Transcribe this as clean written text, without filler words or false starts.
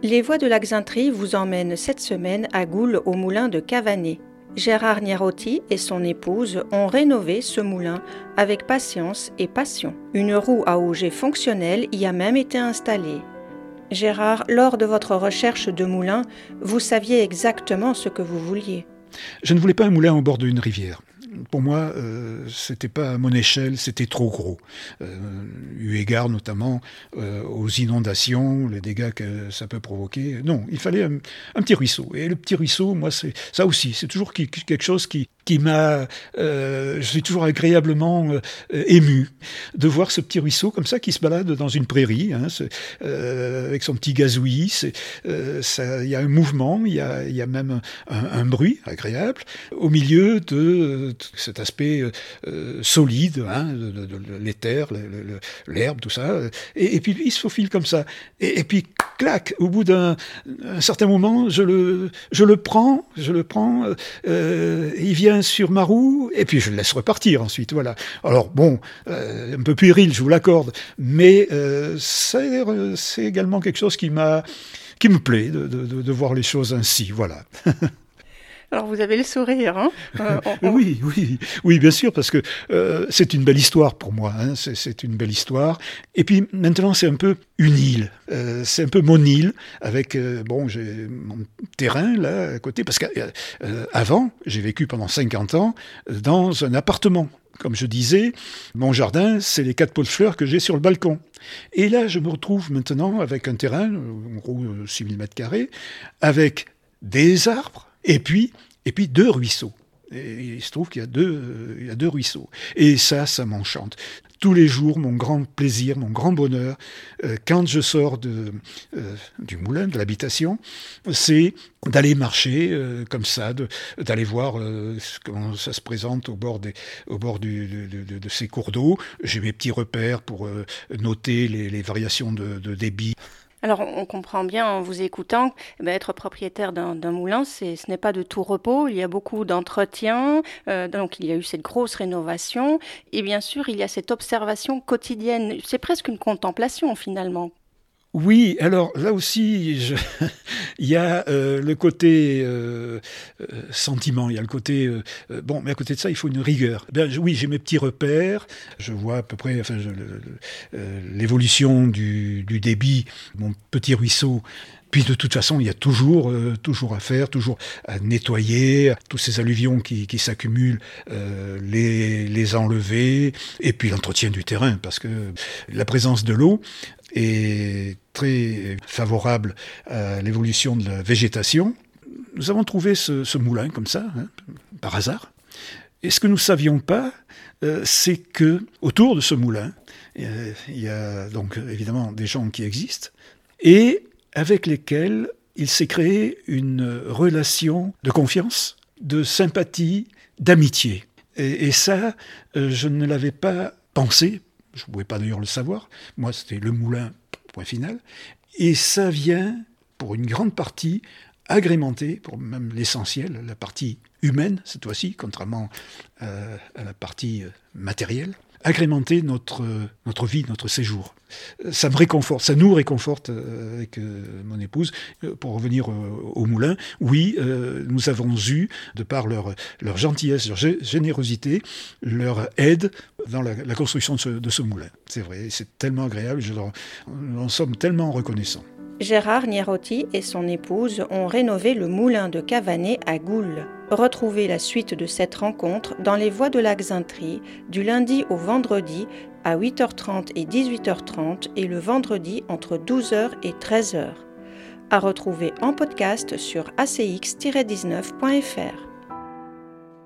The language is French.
Les Voix de la Xainterie vous emmènent cette semaine à Goules au moulin de Cavané. Gérard Gniarotti et son épouse ont rénové ce moulin avec patience et passion. Une roue à auger fonctionnelle y a même été installée. Gérard, lors de votre recherche de moulin, vous saviez exactement ce que vous vouliez. Je ne voulais pas un moulin au bord d'une rivière. Pour moi, c'était pas à mon échelle, c'était trop gros. Eu égard notamment aux inondations, les dégâts que ça peut provoquer. Non, il fallait un petit ruisseau. Et le petit ruisseau, moi, c'est ça aussi. C'est toujours quelque chose qui m'a... je suis toujours agréablement ému de voir ce petit ruisseau comme ça qui se balade dans une prairie, avec son petit gazouillis. Il y a un mouvement, il y a même un bruit agréable au milieu de cet aspect solide, de l'éther, l'herbe, tout ça. Et puis il se faufile comme ça. Et puis, clac, au bout d'un certain moment, je le prends, il vient sur ma roue, et puis je le laisse repartir ensuite, voilà. Alors bon, un peu puéril, je vous l'accorde, mais c'est également quelque chose qui me plaît de voir les choses ainsi, voilà. Alors vous avez le sourire, hein Oui, bien sûr, parce que c'est une belle histoire pour moi, c'est une belle histoire. Et puis maintenant, c'est un peu une île, c'est un peu mon île, avec, j'ai mon terrain là à côté, parce qu'avant, j'ai vécu pendant 50 ans dans un appartement. Comme je disais, mon jardin, c'est les 4 pots de fleurs que j'ai sur le balcon. Et là, je me retrouve maintenant avec un terrain, en gros 6000 m², avec des arbres, et puis 2 ruisseaux. Et il se trouve qu'il y a deux ruisseaux. Et ça m'enchante. Tous les jours, mon grand plaisir, mon grand bonheur, quand je sors du moulin, de l'habitation, c'est d'aller marcher comme ça, d'aller voir comment ça se présente au bord de ces cours d'eau. J'ai mes petits repères pour noter les variations de débit. Alors, on comprend bien en vous écoutant, être propriétaire d'un moulin, ce n'est pas de tout repos. Il y a beaucoup d'entretien, donc il y a eu cette grosse rénovation. Et bien sûr, il y a cette observation quotidienne. C'est presque une contemplation, finalement. Oui, alors là aussi, il y a le côté sentiment, il y a le côté... mais à côté de ça, il faut une rigueur. Oui, j'ai mes petits repères, je vois à peu près l'évolution du débit, mon petit ruisseau. Puis de toute façon, il y a toujours à faire, toujours à nettoyer, tous ces alluvions qui s'accumulent, les enlever, et puis l'entretien du terrain, parce que la présence de l'eau est très favorable à l'évolution de la végétation. Nous avons trouvé ce moulin comme ça, par hasard. Et ce que nous ne savions pas, c'est que autour de ce moulin, il y a donc évidemment des gens qui existent, et avec lesquels il s'est créé une relation de confiance, de sympathie, d'amitié. Et ça, je ne l'avais pas pensé. Je ne pouvais pas d'ailleurs le savoir. Moi, c'était le moulin, point final. Et ça vient, pour une grande partie, agrémenter, pour même l'essentiel, la partie humaine, cette fois-ci, contrairement à la partie matérielle, agrémenter notre vie, notre séjour. Ça me réconforte, ça nous réconforte avec mon épouse. Pour revenir au moulin, oui, nous avons eu, de par leur gentillesse, leur générosité, leur aide dans la construction de ce moulin. C'est vrai, c'est tellement agréable, nous en sommes tellement reconnaissants. Gérard Gniarotti et son épouse ont rénové le moulin de Cavané à Goules. Retrouvez la suite de cette rencontre dans les Voix de la Xainterie du lundi au vendredi à 8h30 et 18h30 et le vendredi entre 12h et 13h. À retrouver en podcast sur acx-19.fr.